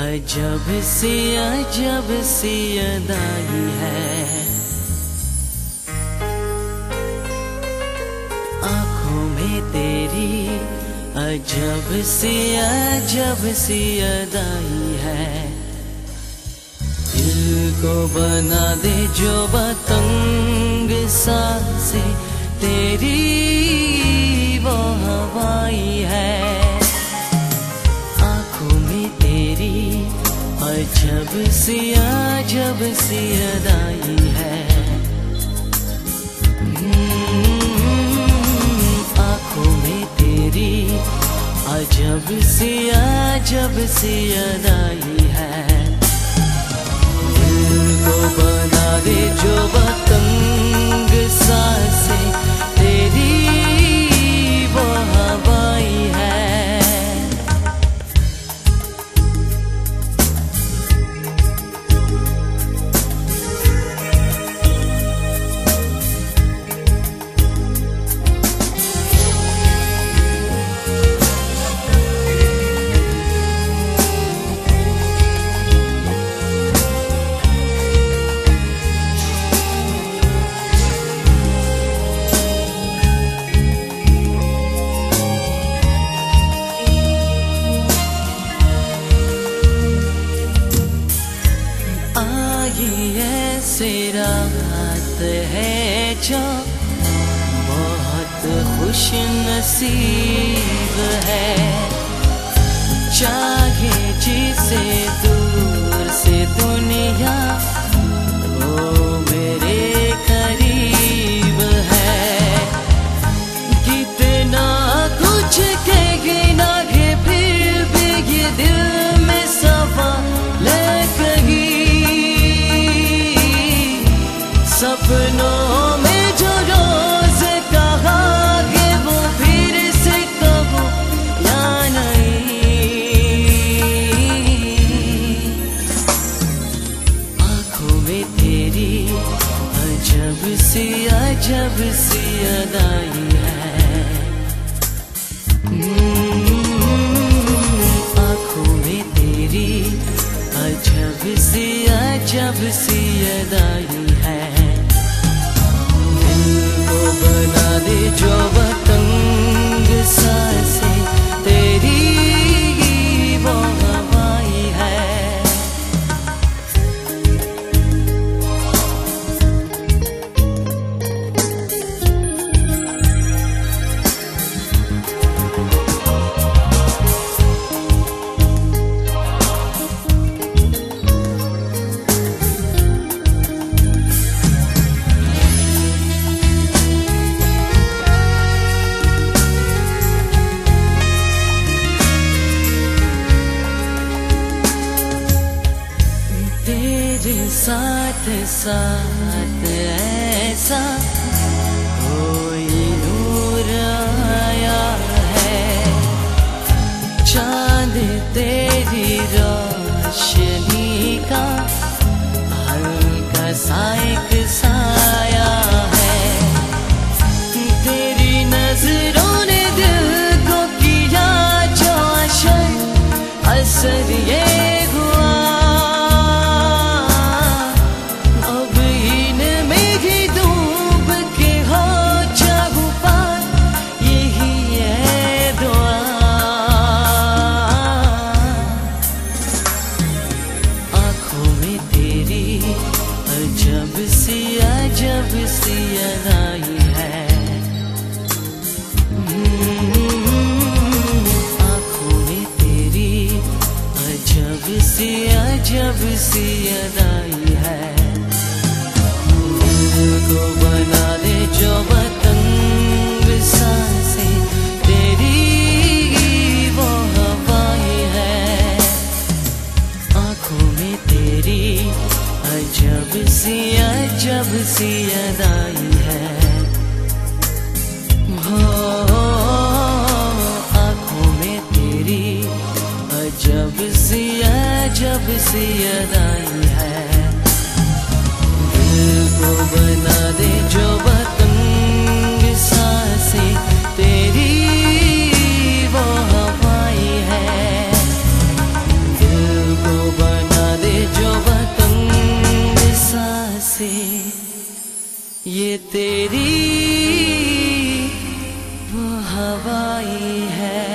अजब सी अदाई है। आँखों में तेरी अजब सी अदाई है। दिल को बना दे जो बतंग सांसें तेरी वो हवाई है। अजब सी अदाई है। आँखों में तेरी अजब सी अदाई है। दिल को बना दे जो बतंग सांसें तेरी वो हवाई है। ऐसी रात है जो बहुत खुश नसीब है। चाहे जिसे दूर से दुनिया वो मेरे करीब है। कितना कुछ कहना है फिर भी ये दिल में सवाल कहीं। सपनों में जो रोज कहा है वो फिर से कहो या नहीं। आँखों में तेरी अजब सी अदाई है। आँखों में तेरी अजब सी अदाई है। बना दे जो बतंग सांसें तेरी वो हवाई है। तेरे साथ साथ ऐसा कोई नूर आया है। चांद तेरी रोशनी का हल्का सा एक साया है। तेरी नजरों ने दिल को किया जो असर ये अजब सी अदाई है। आँखों में तेरी अजब सी अदाई है। दिल को बना दे जो बतंग सांसें तेरी वो हवाई है। आँखों में तेरी अजब सी अदाई है। आँखों में तेरी अजब सी अदाई है। दिल को बना दे जो बतंग सांसें तेरी वो हवाई है। दिल को ये तेरी वो हवाई है।